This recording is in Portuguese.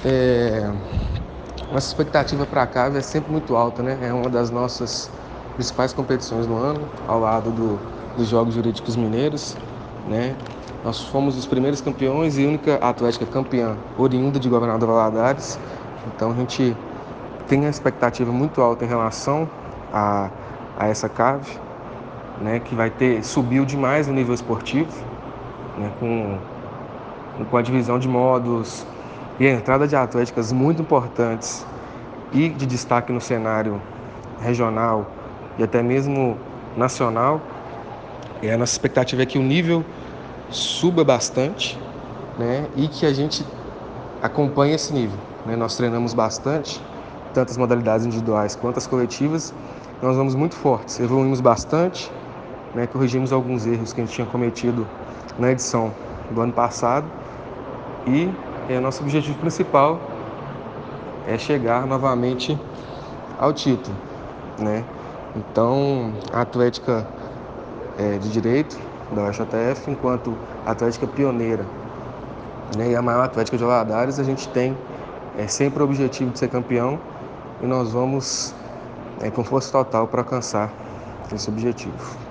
Nossa expectativa para a CAV é sempre muito alta, né? É uma das nossas principais competições no ano, ao lado dos Jogos Jurídicos Mineiros, né? Nós fomos os primeiros campeões e única atlética campeã oriunda de Governador Valadares. Então a gente tem uma expectativa muito alta em relação a, a essa CAV, né? Que subiu demais o nível esportivo, né? Com a divisão de modos e a entrada de atléticas muito importantes e de destaque no cenário regional e até mesmo nacional. E a nossa expectativa é que o nível suba bastante, né, e que a gente acompanhe esse nível, né? Nós treinamos bastante, tanto as modalidades individuais quanto as coletivas. Nós vamos muito fortes, evoluímos bastante, né, corrigimos alguns erros que a gente tinha cometido na edição do ano passado e nosso objetivo principal é chegar novamente ao título, né? Então, a Atlética de Direito da UFJF, enquanto Atlética pioneira, né, e a maior Atlética de Valadares, a gente tem sempre o objetivo de ser campeão e nós vamos com força total para alcançar esse objetivo.